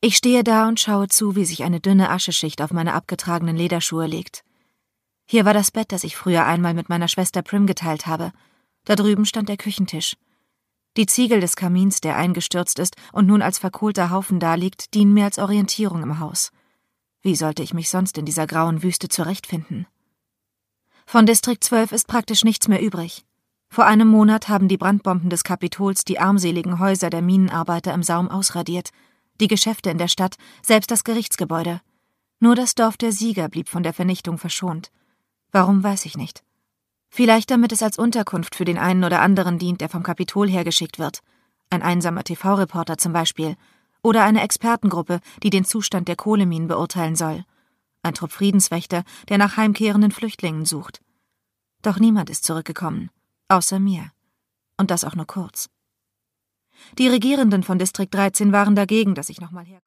Ich stehe da und schaue zu, wie sich eine dünne Ascheschicht auf meine abgetragenen Lederschuhe legt. Hier war das Bett, das ich früher einmal mit meiner Schwester Prim geteilt habe. Da drüben stand der Küchentisch. Die Ziegel des Kamins, der eingestürzt ist und nun als verkohlter Haufen daliegt, dienen mir als Orientierung im Haus. Wie sollte ich mich sonst in dieser grauen Wüste zurechtfinden? Von Distrikt 12 ist praktisch nichts mehr übrig. Vor einem Monat haben die Brandbomben des Kapitols die armseligen Häuser der Minenarbeiter im Saum ausradiert, die Geschäfte in der Stadt, selbst das Gerichtsgebäude. Nur das Dorf der Sieger blieb von der Vernichtung verschont. Warum, weiß ich nicht. Vielleicht damit es als Unterkunft für den einen oder anderen dient, der vom Kapitol hergeschickt wird. Ein einsamer TV-Reporter zum Beispiel. Oder eine Expertengruppe, die den Zustand der Kohleminen beurteilen soll. Ein Trupp Friedenswächter, der nach heimkehrenden Flüchtlingen sucht. Doch niemand ist zurückgekommen. Außer mir. Und das auch nur kurz. Die Regierenden von Distrikt 13 waren dagegen, dass ich nochmal her...